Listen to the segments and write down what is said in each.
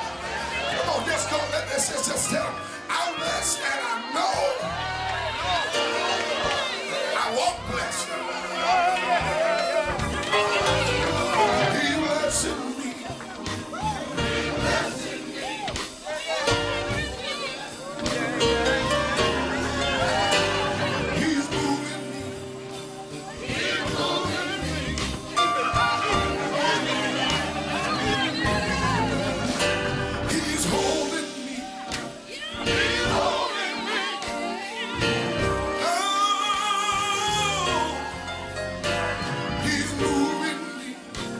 Come on, just go. Let's just tell him, I'm blessed and I know I won't bless him. He blessing me. He's moving me. He's holding me. Oh, he's moving me.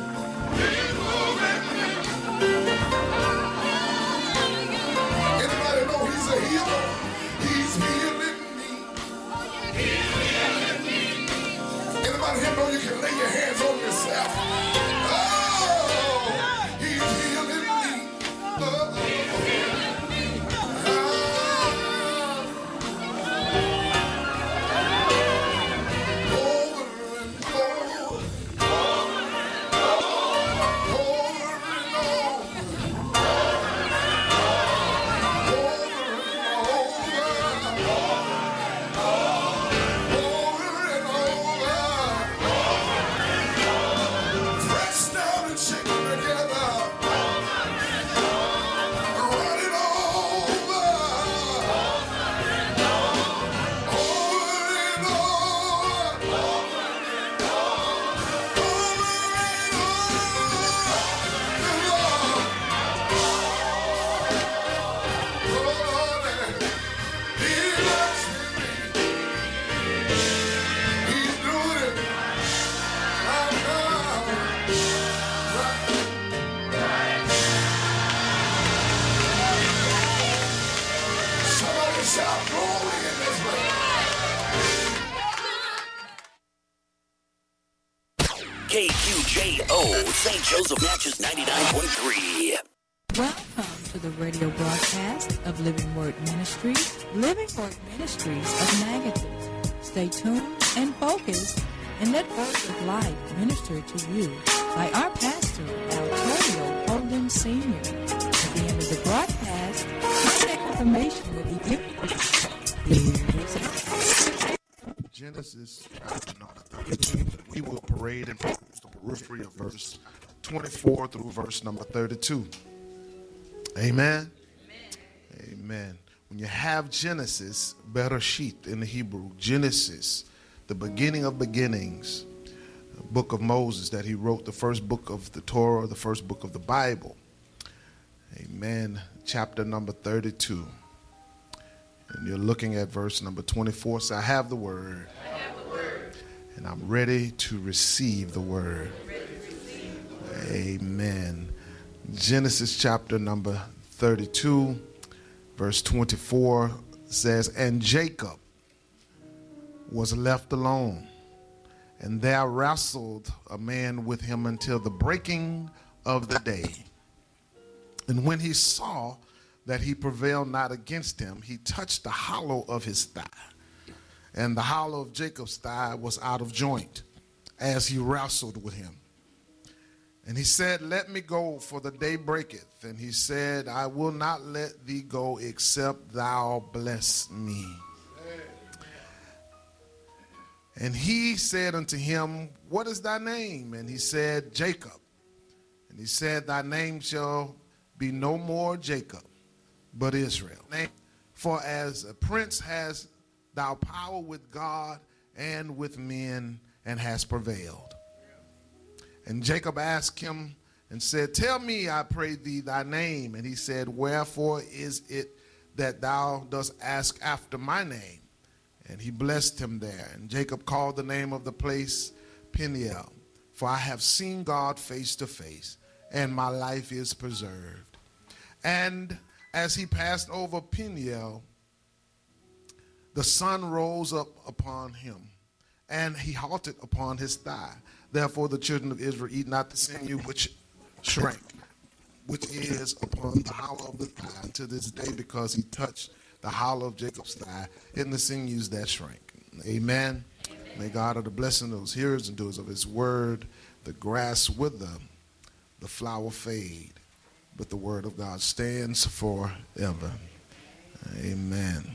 Anybody know he's a healer? He's healing me. Anybody here know you can lay your hands on yourself? Oh, he's healing me. Oh, over and over and over and over. Pressed down and shaken together. Running over. Over and over. He's doing it right now. Somebody shout glory in this place. KQJO, St. Joseph Natchez 99.3. Welcome to the radio broadcast of Living Word Ministries, Living Word Ministries of Magadan. Stay tuned and focused and let words of life minister to you by our pastor, Antonio Holden Sr. At the end of the broadcast, contact information will be given. Genesis chapter number 32. We will parade and focus the periphery of verse 24 through verse number 32. Amen. Amen. When you have Genesis, Bereshit in the Hebrew, Genesis, the beginning of beginnings, the book of Moses that he wrote, the first book of the Torah, the first book of the Bible. Amen. Chapter number 32. And you're looking at verse number 24. So I have the word. And I'm ready to receive the word. Amen. Genesis chapter number 32, verse 24 says, And Jacob was left alone, and there wrestled a man with him until the breaking of the day. And when he saw that he prevailed not against him, he touched the hollow of his thigh. And the hollow of Jacob's thigh was out of joint as he wrestled with him. And he said, Let me go, for the day breaketh. And he said, I will not let thee go, except thou bless me. And he said unto him, What is thy name? And he said, Jacob. And he said, Thy name shall be no more Jacob, but Israel. For as a prince has thou power with God and with men, and has prevailed. And Jacob asked him and said, Tell me, I pray thee, thy name. And he said, Wherefore is it that thou dost ask after my name? And he blessed him there. And Jacob called the name of the place Peniel, for I have seen God face to face, and my life is preserved. And as he passed over Peniel, the sun rose up upon him, and he halted upon his thigh. Therefore the children of Israel eat not the sinew which shrank, which is upon the hollow of the thigh to this day, because he touched the hollow of Jacob's thigh in the sinews that shrank. Amen. May God have the blessing of those hearers and doers of his word. The grass wither, the flower fade, but the word of God stands forever. Amen.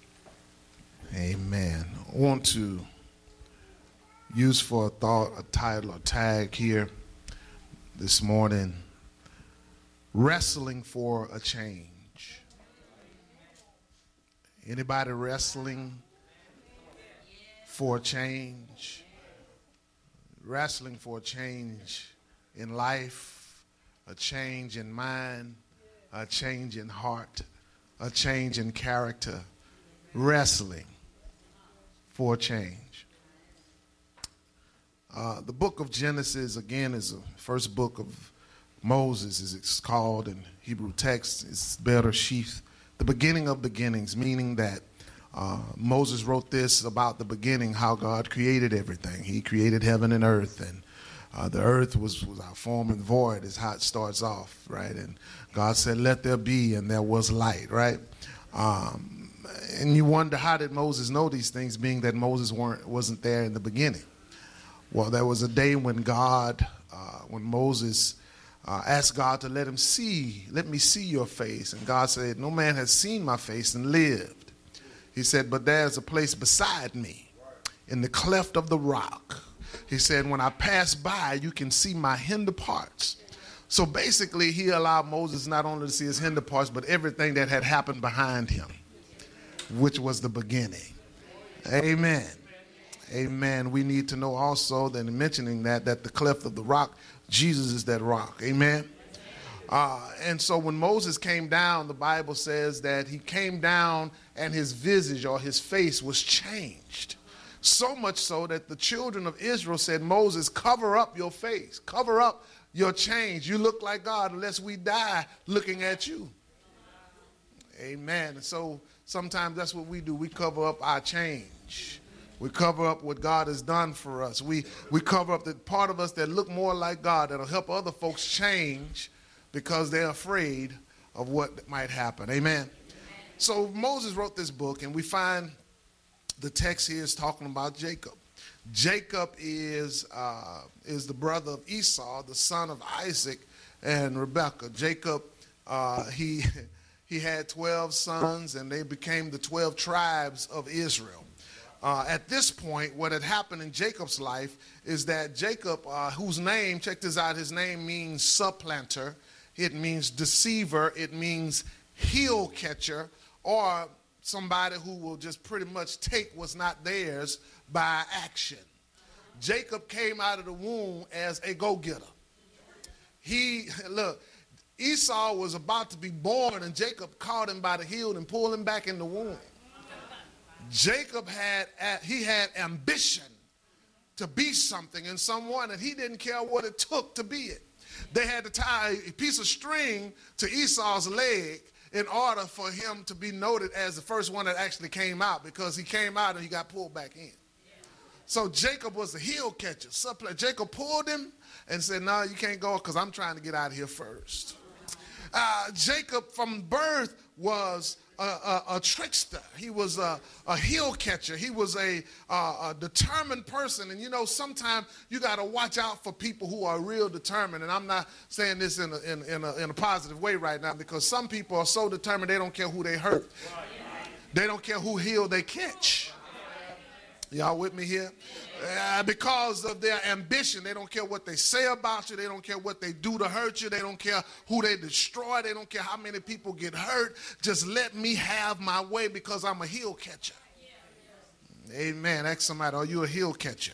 Amen. I want to use for a thought, a title, a tag here this morning, wrestling for a change. Anybody wrestling for a change? Wrestling for a change in life, a change in mind, a change in heart, a change in character. Wrestling for a change. The book of Genesis, again, is the first book of Moses, as it's called in Hebrew text. It's Bereshith, the beginning of beginnings, meaning that Moses wrote this about the beginning, how God created everything. He created heaven and earth, and the earth was our form and void, is how it starts off, right? And God said, let there be, and there was light, right? And you wonder, how did Moses know these things, being that Moses wasn't there in the beginning? Well, there was a day when when Moses asked God to let me see your face. And God said, no man has seen my face and lived. He said, but there's a place beside me in the cleft of the rock. He said, when I pass by, you can see my hinder parts. So basically, he allowed Moses not only to see his hinder parts, but everything that had happened behind him, which was the beginning. Amen. Amen. We need to know also that in mentioning that the cleft of the rock, Jesus is that rock. Amen. And so when Moses came down, the Bible says that he came down and his visage or his face was changed. So much so that the children of Israel said, Moses, cover up your face, cover up your change. You look like God unless we die looking at you. Amen. And so sometimes that's what we do. We cover up our change. We cover up what God has done for us. We cover up the part of us that look more like God, that'll help other folks change because they're afraid of what might happen. Amen. So Moses wrote this book, and we find the text here is talking about Jacob. Jacob is the brother of Esau, the son of Isaac and Rebekah. Jacob, he had 12 sons, and they became the 12 tribes of Israel. At this point, what had happened in Jacob's life is that Jacob, whose name, check this out, his name means supplanter, it means deceiver, it means heel catcher, or somebody who will just pretty much take what's not theirs by action. Jacob came out of the womb as a go-getter. Esau was about to be born, and Jacob caught him by the heel and pulled him back in the womb. Jacob had ambition to be something and someone, and he didn't care what it took to be it. They had to tie a piece of string to Esau's leg in order for him to be noted as the first one that actually came out, because he came out and he got pulled back in. So Jacob was the heel catcher. Jacob pulled him and said, no, you can't go because I'm trying to get out of here first. Jacob from birth was a trickster. He was a heel catcher. He was a determined person. And you know, sometimes you got to watch out for people who are real determined. And I'm not saying this in a positive way right now, because some people are so determined they don't care who they hurt. They don't care who heel they catch. Y'all with me here? Because of their ambition, they don't care what they say about you. They don't care what they do to hurt you. They don't care who they destroy. They don't care how many people get hurt. Just let me have my way because I'm a heel catcher. Amen. Ask somebody, are you a heel catcher?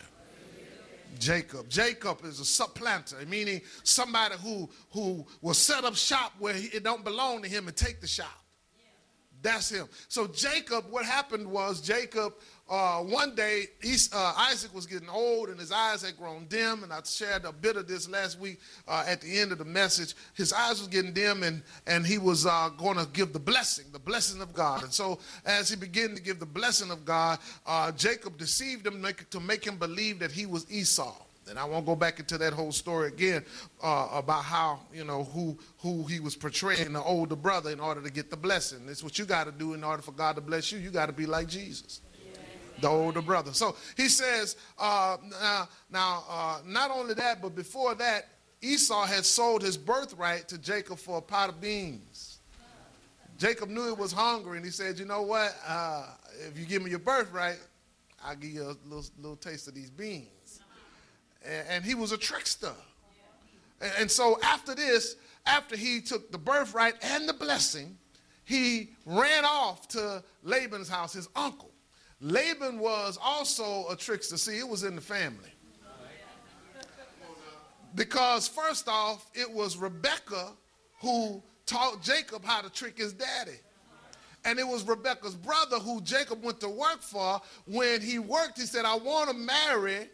Jacob is a supplanter, meaning somebody who will set up shop where it don't belong to him and take the shop. That's him. So Jacob, what happened was Jacob, one day Isaac was getting old and his eyes had grown dim, and I shared a bit of this last week at the end of the message. His eyes was getting dim, and he was going to give the blessing of God. And so as he began to give the blessing of God, Jacob deceived him to make him believe that he was Esau. And I won't go back into that whole story again about how, you know, who he was portraying, the older brother, in order to get the blessing. It's what you got to do in order for God to bless you. You got to be like Jesus, the older brother. So he says, not only that, but before that, Esau had sold his birthright to Jacob for a pot of beans. Jacob knew he was hungry, and he said, you know what? If you give me your birthright, I'll give you a little taste of these beans. And he was a trickster. And so after this, after he took the birthright and the blessing, he ran off to Laban's house, his uncle. Laban was also a trickster. See, it was in the family. Because first off, it was Rebekah who taught Jacob how to trick his daddy. And it was Rebekah's brother who Jacob went to work for. When he worked, he said, I want to marry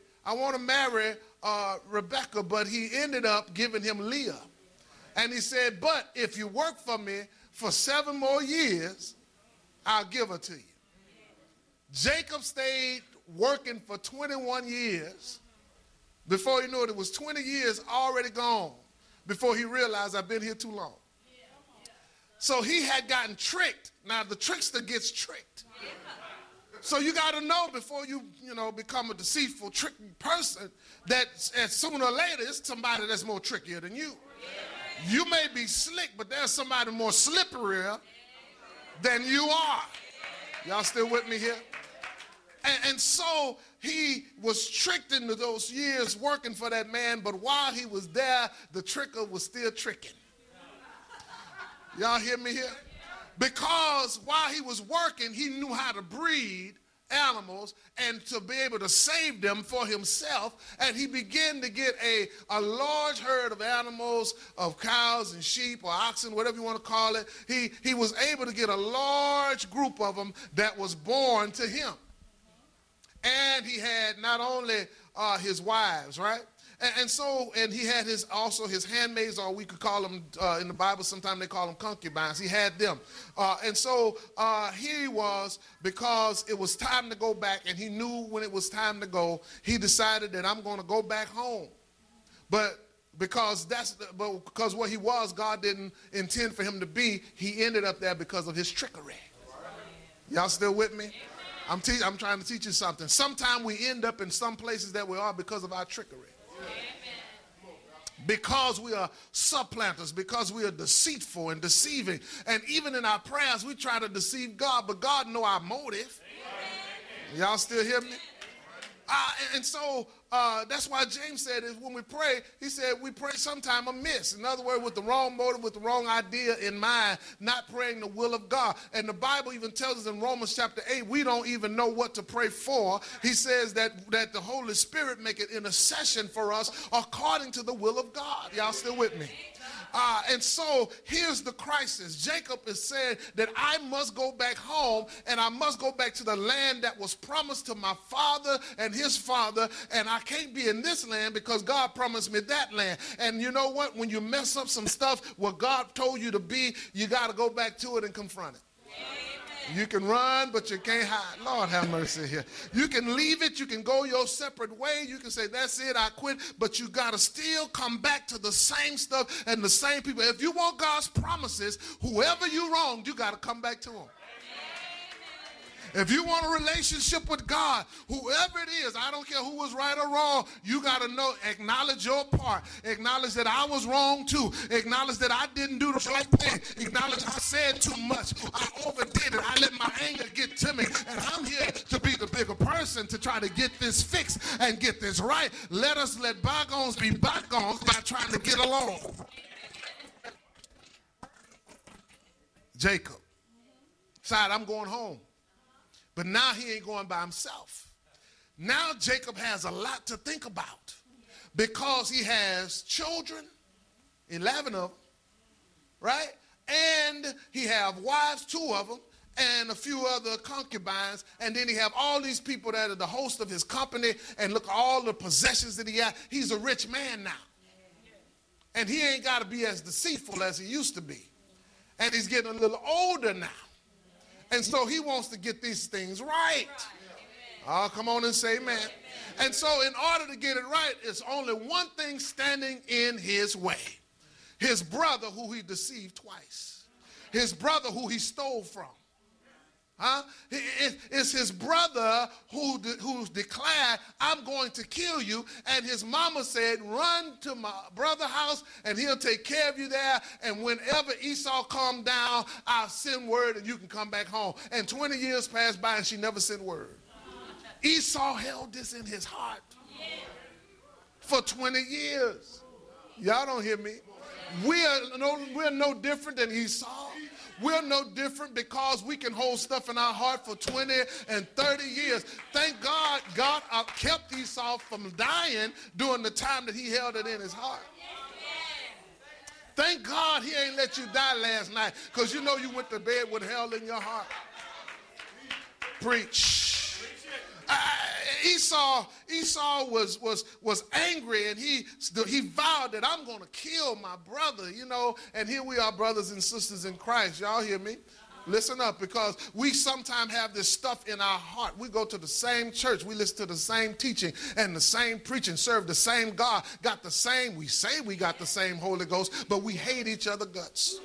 Rebekah, but he ended up giving him Leah. And he said, but if you work for me for 7 more years, I'll give her to you. Jacob stayed working for 21 years. Before he knew it, it was 20 years already gone before he realized I've been here too long. So he had gotten tricked. Now the trickster gets tricked. So you got to know before you become a deceitful, tricky person that sooner or later it's somebody that's more trickier than you. You may be slick, but there's somebody more slipperier than you are. Y'all still with me here? And so he was tricked into those years working for that man, but while he was there, the tricker was still tricking. Y'all hear me here? Because while he was working, he knew how to breed animals and to be able to save them for himself. And he began to get a large herd of animals, of cows and sheep or oxen, whatever you want to call it. He was able to get a large group of them that was born to him. And he had not only his wives, right? And he had also his handmaids, or we could call them, in the Bible, sometimes they call them concubines. He had them. And so here he was, because it was time to go back, and he knew when it was time to go, he decided that I'm going to go back home. But because where he was, God didn't intend for him to be, he ended up there because of his trickery. Y'all still with me? I'm trying to teach you something. Sometimes we end up in some places that we are because of our trickery. Because we are supplanters, because we are deceitful and deceiving. And even in our prayers, we try to deceive God, but God knows our motive. Y'all still hear me? And so that's why James said is when we pray, he said we pray sometime amiss. In other words, with the wrong motive, with the wrong idea in mind, not praying the will of God. And the Bible even tells us in Romans chapter 8, we don't even know what to pray for. He says that the Holy Spirit make it intercession for us according to the will of God. Y'all still with me? And so here's the crisis. Jacob is saying that I must go back home, and I must go back to the land that was promised to my father and his father, and I can't be in this land because God promised me that land. And you know what? When you mess up some stuff where God told you to be, you got to go back to it and confront it. You can run, but you can't hide. Lord have mercy here. You can leave it. You can go your separate way. You can say, that's it, I quit. But you got to still come back to the same stuff and the same people. If you want God's promises, whoever you wronged, you got to come back to him. If you want a relationship with God, whoever it is, I don't care who was right or wrong, you got to know, acknowledge your part. Acknowledge that I was wrong too. Acknowledge that I didn't do the right thing. Acknowledge I said too much. I overdid it. I let my anger get to me. And I'm here to be the bigger person to try to get this fixed and get this right. Let us let bygones be bygones by trying to get along. Jacob decided, I'm going home. But now he ain't going by himself. Now Jacob has a lot to think about because he has children, 11 of them, right? And he have wives, 2 of them, and a few other concubines. And then he have all these people that are the host of his company, and look at all the possessions that he has. He's a rich man now. And he ain't got to be as deceitful as he used to be. And he's getting a little older now. And so he wants to get these things right. Oh, come on and say amen. And so in order to get it right, it's only one thing standing in his way. His brother who he deceived twice. His brother who he stole from. Huh? It's his brother who declared, I'm going to kill you. And his mama said, run to my brother's house and he'll take care of you there. And whenever Esau come down, I'll send word and you can come back home. And 20 years passed by and she never sent word. Esau held this in his heart for 20 years. Y'all don't hear me. We're no different than Esau. We're no different because we can hold stuff in our heart for 20 and 30 years. Thank God, God kept Esau from dying during the time that he held it in his heart. Thank God he ain't let you die last night, because you know you went to bed with hell in your heart. Preach. Esau was angry, and he vowed that I'm going to kill my brother, you know. And here we are, brothers and sisters in Christ. Y'all hear me? Listen up, because we sometimes have this stuff in our heart. We go to the same church, we listen to the same teaching and the same preaching, serve the same God, got the same, we say we got the same Holy Ghost, but we hate each other guts.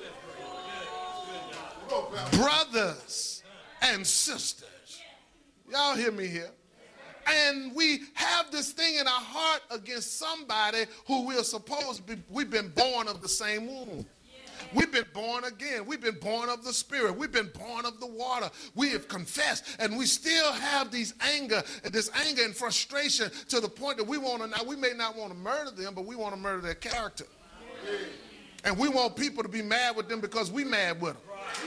Brothers and sisters. Y'all hear me here? And we have this thing in our heart against somebody who we're supposed to be. We've been born of the same womb. We've been born again. We've been born of the Spirit. We've been born of the water. We have confessed, and we still have this anger and frustration to the point that we may not want to murder them, but we want to murder their character. And we want people to be mad with them because we mad with them.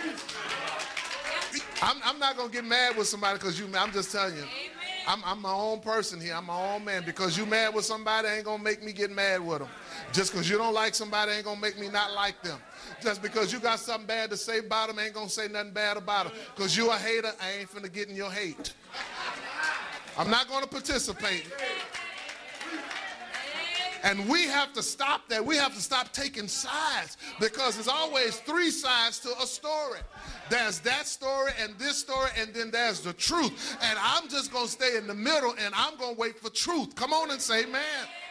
I'm not going to get mad with somebody because you mad. I'm just telling you. I'm my own person here. I'm my own man. Because you mad with somebody ain't going to make me get mad with them. Just because you don't like somebody ain't going to make me not like them. Just because you got something bad to say about them ain't going to say nothing bad about them. Because you a hater, I ain't finna get in your hate. I'm not going to participate. And we have to stop that. We have to stop taking sides, because there's always three sides to a story. There's that story and this story, and then there's the truth. And I'm just going to stay in the middle, and I'm going to wait for truth. Come on and say amen.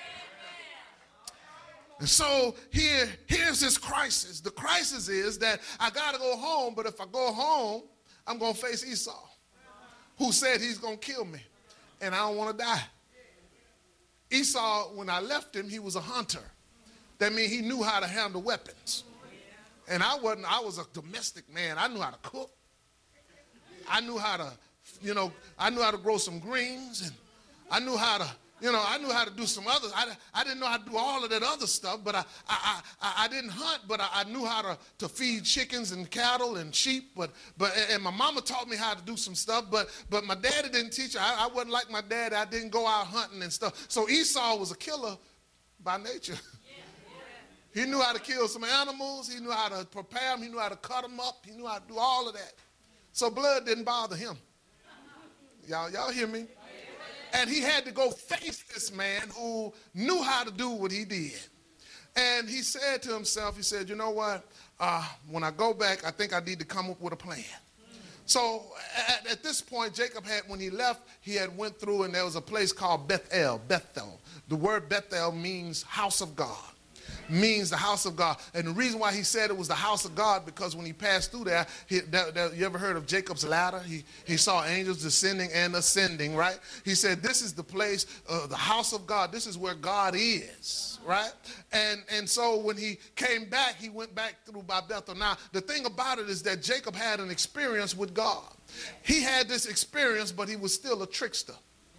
And so here's this crisis. The crisis is that I got to go home, but if I go home, I'm going to face Esau, who said he's going to kill me, and I don't want to die. Esau, when I left him, he was a hunter. That means he knew how to handle weapons. And I was a domestic man. I knew how to cook. I knew how to grow some greens, and I knew how to do some others. I didn't know how to do all of that other stuff, but I didn't hunt, but I knew how to feed chickens and cattle and sheep, and my mama taught me how to do some stuff, but my daddy didn't teach. I wasn't like my dad. I didn't go out hunting and stuff. So Esau was a killer by nature. He knew how to kill some animals. He knew how to prepare them. He knew how to cut them up. He knew how to do all of that. So blood didn't bother him. Y'all hear me? And he had to go face this man who knew how to do what he did. And he said to himself, he said, you know what? When I go back, I think I need to come up with a plan. So at this point, Jacob when he left, he had went through, and there was a place called Bethel. The word Bethel means house of God. Means the house of God. And the reason why he said it was the house of God, because when he passed through there, you ever heard of Jacob's ladder? He saw angels descending and ascending, right? He said, this is the place, the house of God. This is where God is, right? And so when he came back, he went back through by Bethel. Now, the thing about it is that Jacob had an experience with God. He had this experience, but he was still a trickster.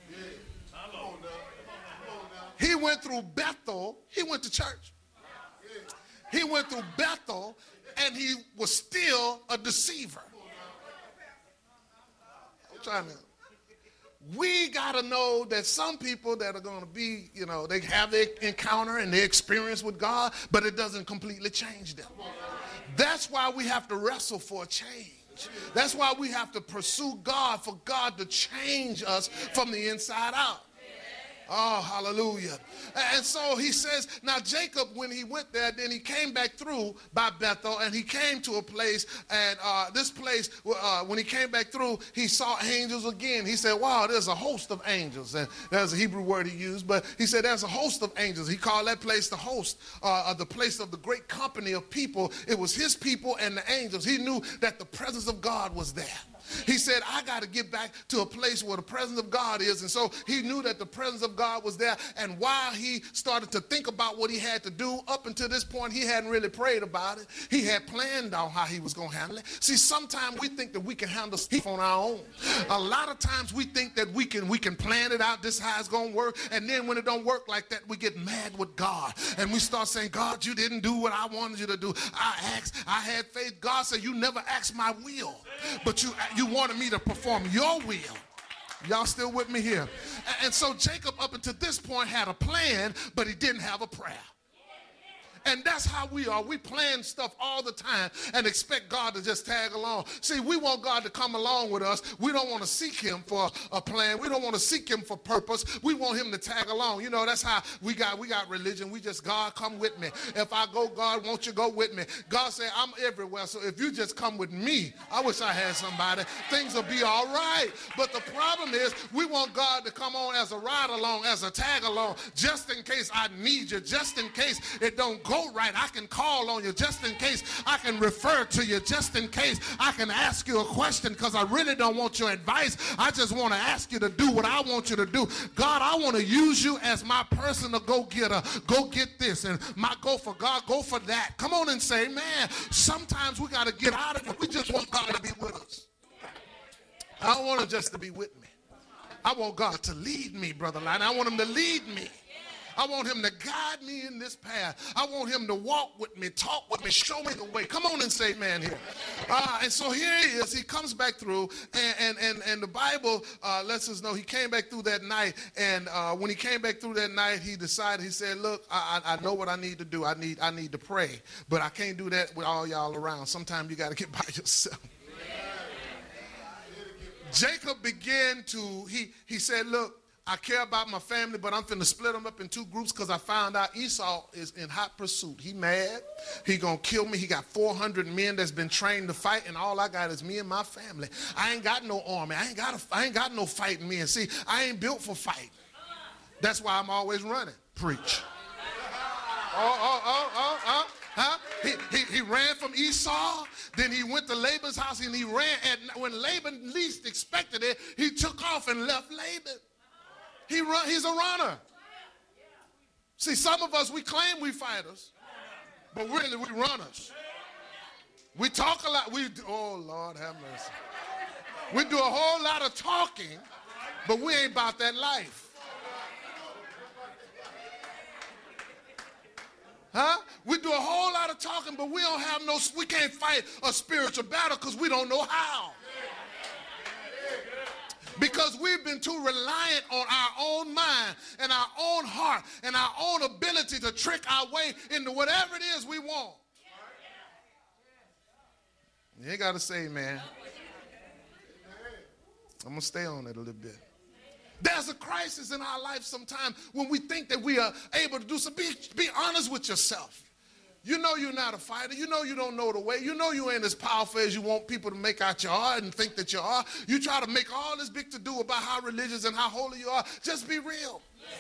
He went through Bethel. He went to church. He went through Bethel, and he was still a deceiver. We got to know that some people that are going to be, they have their encounter and their experience with God, but it doesn't completely change them. That's why we have to wrestle for a change. That's why we have to pursue God, for God to change us from the inside out. Oh, hallelujah. And so he says, now Jacob, when he went there, then he came back through by Bethel, and he came to a place, and this place, when he came back through, he saw angels again. He said, wow, there's a host of angels. And there's a Hebrew word he used, but he said there's a host of angels. He called that place the host, the place of the great company of people. It was his people and the angels. He knew that the presence of God was there. He said, I got to get back to a place where the presence of God is. And so he knew that the presence of God was there. And while he started to think about what he had to do, up until this point, he hadn't really prayed about it. He had planned out how he was going to handle it. See, sometimes we think that we can handle stuff on our own. A lot of times we think that we can plan it out, this is how it's going to work. And then when it don't work like that, we get mad with God. And we start saying, God, you didn't do what I wanted you to do. I asked, I had faith. God said, you never asked my will, but you wanted me to perform your will. Y'all still with me here? And so Jacob up until this point had a plan, but he didn't have a prayer. And that's how we are. We plan stuff all the time and expect God to just tag along. See, we want God to come along with us. We don't want to seek him for a plan. We don't want to seek him for purpose. We want him to tag along. You know, that's how we got religion. We just, God, come with me. If I go, God, won't you go with me? God said, I'm everywhere. So if you just come with me, I wish I had somebody, things will be all right. But the problem is we want God to come on as a ride along, as a tag along, just in case I need you, just in case it don't go right, I can call on you, just in case I can refer to you, just in case I can ask you a question, because I really don't want your advice. I just want to ask you to do what I want you to do. God, I want to use you as my personal go-getter. Go get this, and my go for God, go for that. Come on and say, man, sometimes we got to get out of it. We just want God to be with us. I don't want him just to be with me. I want God to lead me, Brother Lyon. I want him to lead me. I want him to guide me in this path. I want him to walk with me, talk with me, show me the way. Come on and say amen here. And so here he is. He comes back through, and the Bible lets us know he came back through that night. And when he came back through that night, he decided, he said, look, I know what I need to do. I need to pray, but I can't do that with all y'all around. Sometimes you got to get by yourself. Jacob began to, he said, look, I care about my family, but I'm finna split them up in two groups because I found out Esau is in hot pursuit. He mad. He gonna kill me. He got 400 men that's been trained to fight, and all I got is me and my family. I ain't got no army. I ain't got no fighting men. See, I ain't built for fight. That's why I'm always running. Preach. He ran from Esau, then he went to Laban's house, and he ran. And when Laban least expected it, he took off and left Laban. He's a runner. See, some of us, we claim we fighters, but really we runners. We talk a lot. Oh, Lord have mercy. We do a whole lot of talking, but we ain't about that life. Huh? We do a whole lot of talking, but we can't fight a spiritual battle because we don't know how. Because we've been too reliant on our own mind and our own heart and our own ability to trick our way into whatever it is we want. You ain't got to say, man. I'm going to stay on it a little bit. There's a crisis in our life sometimes when we think that we are able to do something. Be honest with yourself. You know you're not a fighter. You know you don't know the way. You know you ain't as powerful as you want people to make out you are and think that you are. You try to make all this big to do about how religious and how holy you are. Just be real.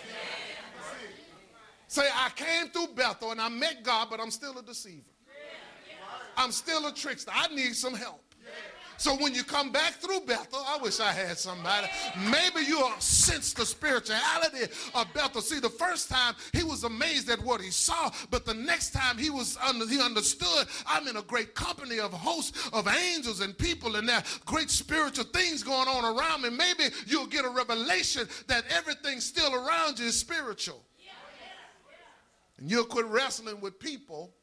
Say, I came through Bethel and I met God, but I'm still a deceiver. I'm still a trickster. I need some help. So when you come back through Bethel, I wish I had somebody. Maybe you'll sense the spirituality of Bethel. See, the first time he was amazed at what he saw, but the next time he understood, I'm in a great company of hosts of angels and people, and there are great spiritual things going on around me. Maybe you'll get a revelation that everything still around you is spiritual. And you'll quit wrestling with people.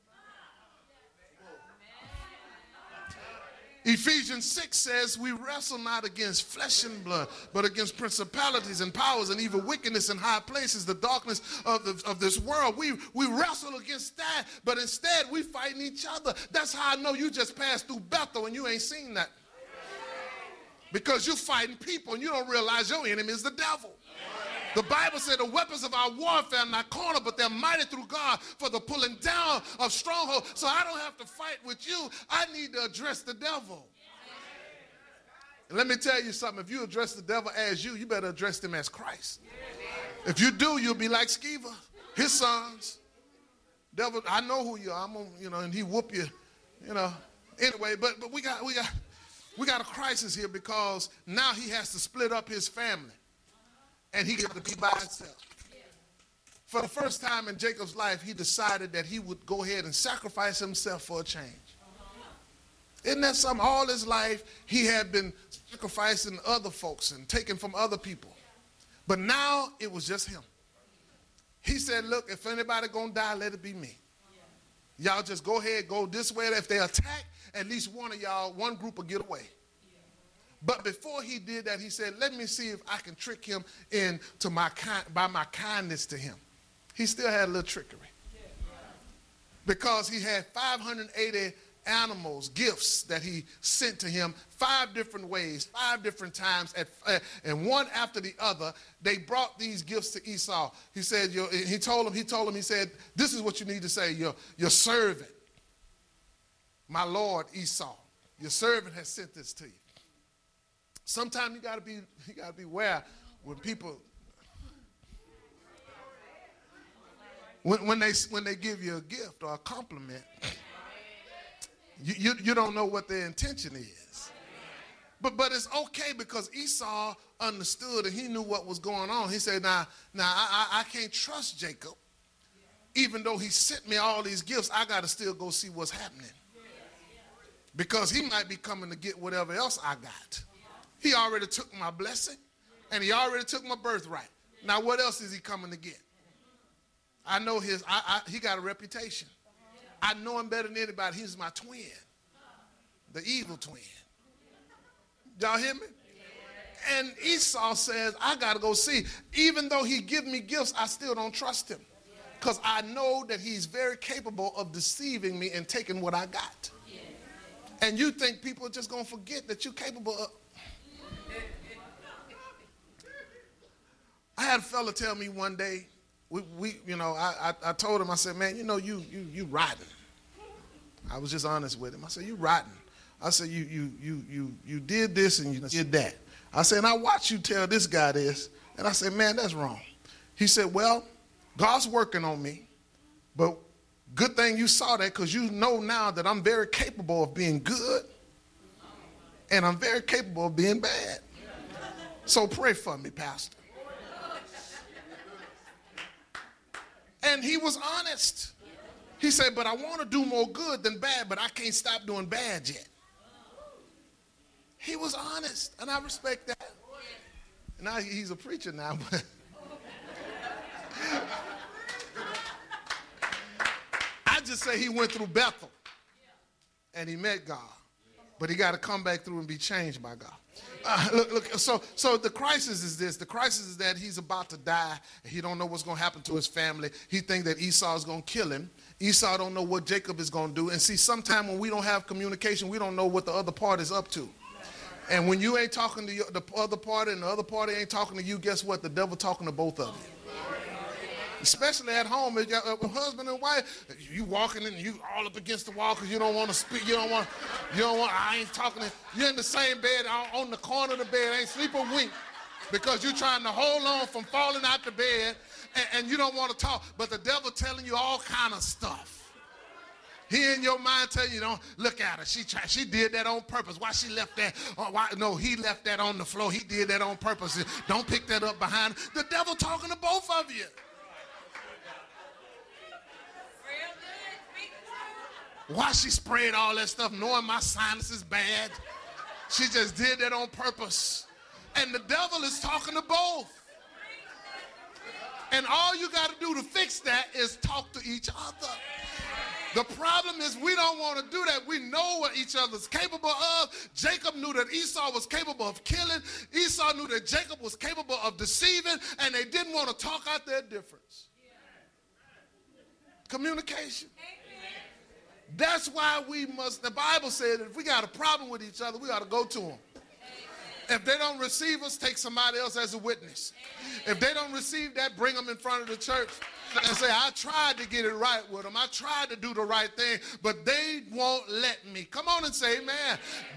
Ephesians 6 says we wrestle not against flesh and blood, but against principalities and powers and evil wickedness in high places, the darkness of this world. We wrestle against that, but instead we fighting each other. That's how I know you just passed through Bethel and you ain't seen that. Because you're fighting people and you don't realize your enemy is the devil. The Bible said the weapons of our warfare are not carnal, but they're mighty through God for the pulling down of strongholds. So I don't have to fight with you. I need to address the devil. And let me tell you something. If you address the devil as you better address him as Christ. If you do, you'll be like Sceva, his sons. Devil, I know who you are. I'm gonna, and he whoop you, Anyway, but we got We got a crisis here because now he has to split up his family. And he got to be by himself. For the first time in Jacob's life, he decided that he would go ahead and sacrifice himself for a change. Isn't that something? All his life, he had been sacrificing other folks and taking from other people. But now it was just him. He said, look, if anybody gonna die, let it be me. Y'all just go ahead, go this way. If they attack, at least one of y'all, one group will get away. But before he did that, he said, let me see if I can trick him into by my kindness to him. He still had a little trickery. Because he had 580 animals, gifts that he sent to him 5 different ways, 5 different times, and one after the other. They brought these gifts to Esau. He said, he told him, he said, this is what you need to say, your servant, my Lord Esau, your servant has sent this to you. Sometimes you gotta be aware when people, when they give you a gift or a compliment, you don't know what their intention is. But it's okay because Esau understood and he knew what was going on. He said, now I can't trust Jacob. Even though he sent me all these gifts, I got to still go see what's happening. Because he might be coming to get whatever else I got. He already took my blessing and he already took my birthright. Now what else is he coming to get? I know he got a reputation. I know him better than anybody. He's my twin, the evil twin. Y'all hear me? And Esau says, I got to go see. Even though he give me gifts, I still don't trust him. Because I know that he's very capable of deceiving me and taking what I got. And you think people are just going to forget that you're capable of. I had a fella tell me one day, I told him, I said, man, you rotten. I was just honest with him. I said, you rotten. I said, you did this and you did that. I said, and I watched you tell this guy this. And I said, man, that's wrong. He said, well, God's working on me. But good thing you saw that because you know now that I'm very capable of being good. And I'm very capable of being bad. So pray for me, Pastor. And he was honest. He said, but I want to do more good than bad, but I can't stop doing bad yet. He was honest, and I respect that. Now he's a preacher now, but I just say he went through Bethel, and he met God. But he got to come back through and be changed by God. So the crisis is this. The crisis is that he's about to die. He don't know what's going to happen to his family. He thinks that Esau is going to kill him. Esau don't know what Jacob is going to do. And see, sometimes when we don't have communication, we don't know what the other part is up to. And when you ain't talking to the other party and the other party ain't talking to you, guess what? The devil talking to both of you. Especially at home, if you're a husband and wife, you walking and you all up against the wall because you don't want to speak. You don't want, I ain't talking to, you're in the same bed on the corner of the bed, ain't sleep a wink because you're trying to hold on from falling out the bed and you don't want to talk. But the devil telling you all kind of stuff. He in your mind telling you, don't look at her. She did that on purpose. Why she left that? No, he left that on the floor. He did that on purpose. Don't pick that up behind. The devil talking to both of you. Why she sprayed all that stuff knowing my sinus is bad? She just did that on purpose. And the devil is talking to both. And all you got to do to fix that is talk to each other. The problem is we don't want to do that. We know what each other's capable of. Jacob knew that Esau was capable of killing. Esau knew that Jacob was capable of deceiving, and they didn't want to talk out their difference. Communication. That's why we must, the Bible said if we got a problem with each other, we ought to go to them. If they don't receive us, take somebody else as a witness. If they don't receive that, bring them in front of the church and say, I tried to get it right with them. I tried to do the right thing, but they won't let me. Come on and say amen.